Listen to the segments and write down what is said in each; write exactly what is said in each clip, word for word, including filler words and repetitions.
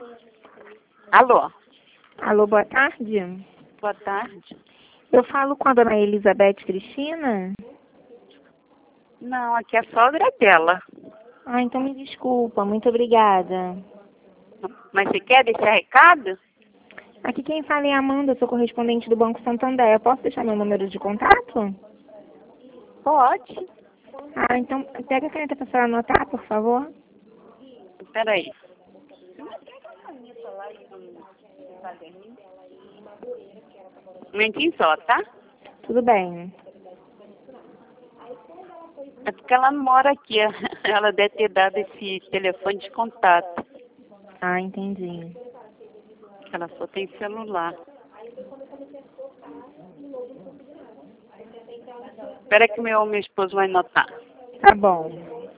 Alô? Alô, boa tarde. Boa tarde. Eu falo com a dona Elizabeth Cristina? Não, aqui é a sogra dela. Ah, então me desculpa, muito obrigada. Mas você quer deixar recado? Aqui quem fala é a Amanda, sou correspondente do Banco Santander. Eu posso deixar meu número de contato? Pode. Ah, então pega a caneta para a senhora anotar, por favor. Peraí. Um momentinho só, tá? Tudo bem. É porque ela não mora aqui. Ela deve ter dado esse telefone de contato. Ah, entendi. Ela só tem celular. Espera que meu, meu esposo vai anotar. Tá bom.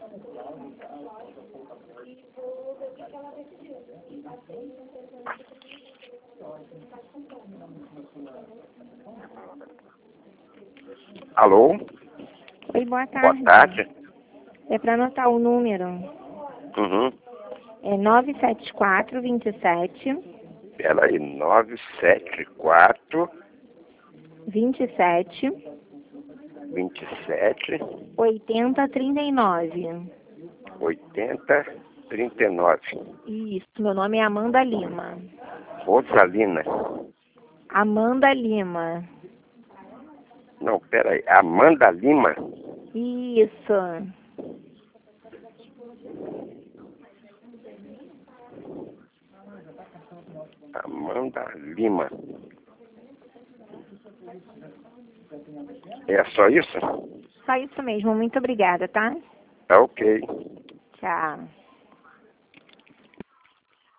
Alô? Oi, boa tarde. Boa tarde. É para anotar o número. Uhum. É nove sete quatro, dois sete, Peraí, nove sete quatro, dois sete, vinte e sete, oito zero três nove. oitenta, trinta e nove. Isso, meu nome é Amanda Lima. Rosalina. Amanda Lima. Não, peraí. Amanda Lima. Isso. Amanda Lima. É só isso? Só isso mesmo. Muito obrigada, tá? Tá ok. Tchau.